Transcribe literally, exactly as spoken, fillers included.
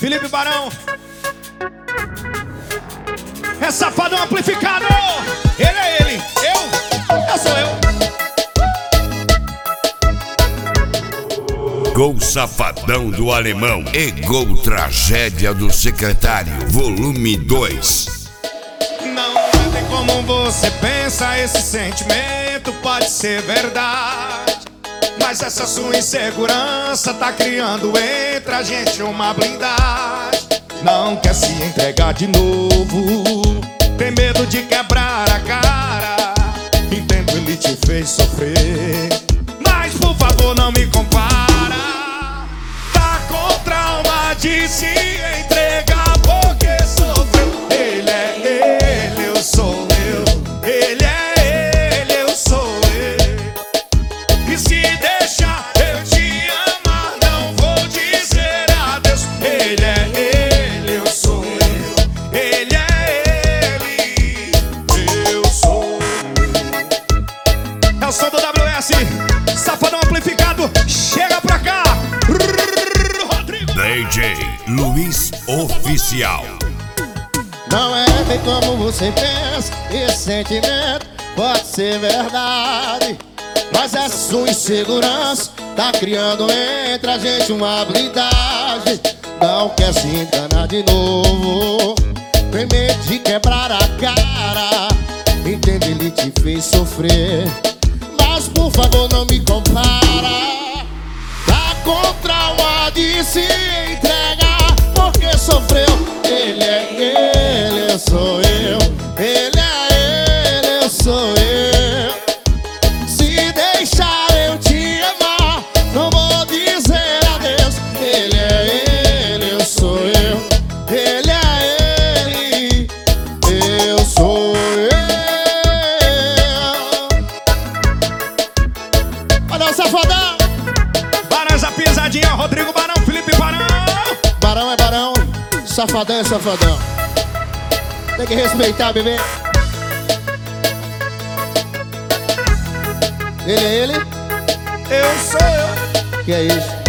Felipe Barão. É safadão amplificado. Ele é ele, eu, eu sou eu. Gol Safadão do Alemão e Gol Tragédia do Secretário, volume dois. Não é como você pensa, esse sentimento pode ser verdade, mas essa sua insegurança tá criando entre a gente uma blindagem. Não quer se entregar de novo, tem medo de quebrar a cara. Entendo, ele te fez sofrer, mas por favor não me compara. Tá com trauma de se entregar porque sofreu. Ele é ele, eu sou eu. Ele é ele, eu sou eu. E se deixar eu te amar, não vou dizer adeus. Ele é ele, eu sou eu. Ele é ele, eu sou eu. É o som do W S, Safadão amplificado, chega pra cá. D J Luiz Oficial. Não é bem como você pensa, esse sentimento pode ser verdade, mas essa sua insegurança tá criando entre a gente uma blindagem. Não quer se enganar de novo, tem medo de quebrar a cara. Entende, ele te fez sofrer, mas por favor não me compara. Tá com trauma de se entregar porque sofreu. Ele é ele, eu sou eu. Ele é ele, eu sou eu. Se deixar eu te amar, não vou dizer adeus. Ele é ele, eu sou eu. Ele é ele, eu sou eu. Olha o Safadão. Barão, essa pisadinha, Rodrigo Barão, Felipe Barão. Barão é barão, safadão é safadão. Tem que respeitar, bebê. Ele é ele, Eu sou eu. que é isso?